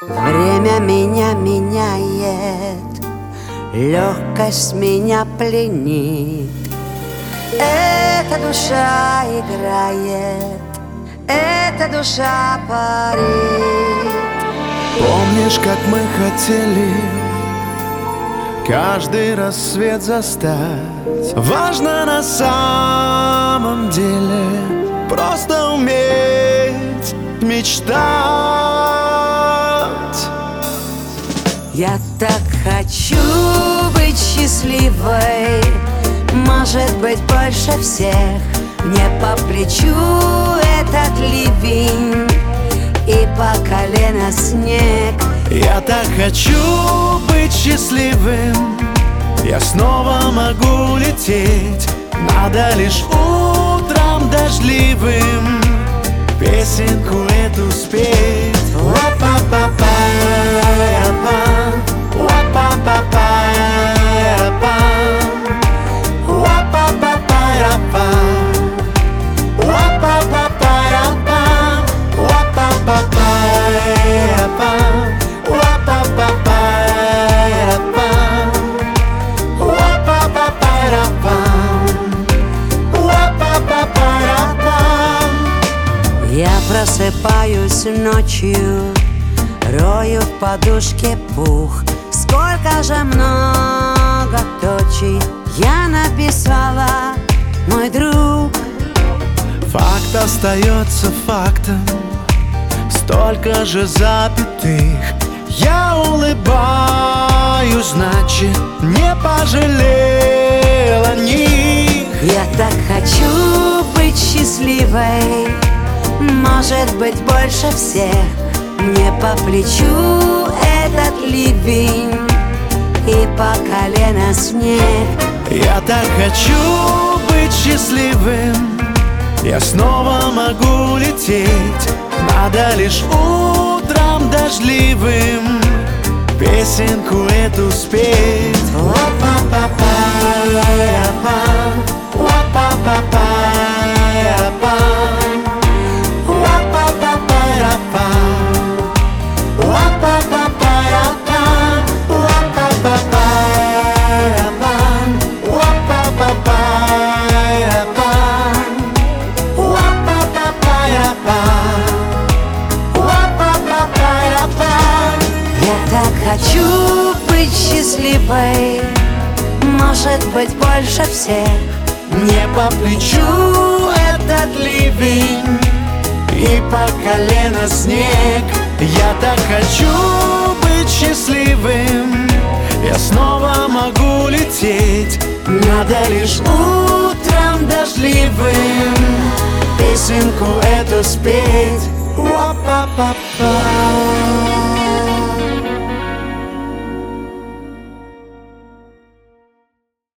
Время меня меняет, легкость меня пленит. Эта душа играет, эта душа парит. Помнишь, как мы хотели каждый рассвет застать? Важно на самом деле просто уметь мечтать. Я так хочу быть счастливой, может быть, больше всех. Мне по плечу этот ливень и по колено снег. Я так хочу быть счастливым, я снова могу лететь. Надо лишь утром дождливым песенку эту спеть. Я просыпаюсь ночью, рою в подушке пух. Сколько же много точей я написала, мой друг. Факт остается фактом, столько же запятых. Я улыбаюсь, значит, не пожалел о них. Я так хочу быть счастливой, может быть, больше всех. Мне по плечу этот ливень и по колено снег. Я так хочу быть счастливым, я снова могу лететь. Надо лишь утром дождливым песенку эту спеть. Хочу быть счастливой, может быть, больше всех. Мне по плечу этот ливень и по колено снег. Я так хочу быть счастливым, я снова могу лететь. Надо лишь утром дождливым песенку эту спеть. Уа-па-па-па.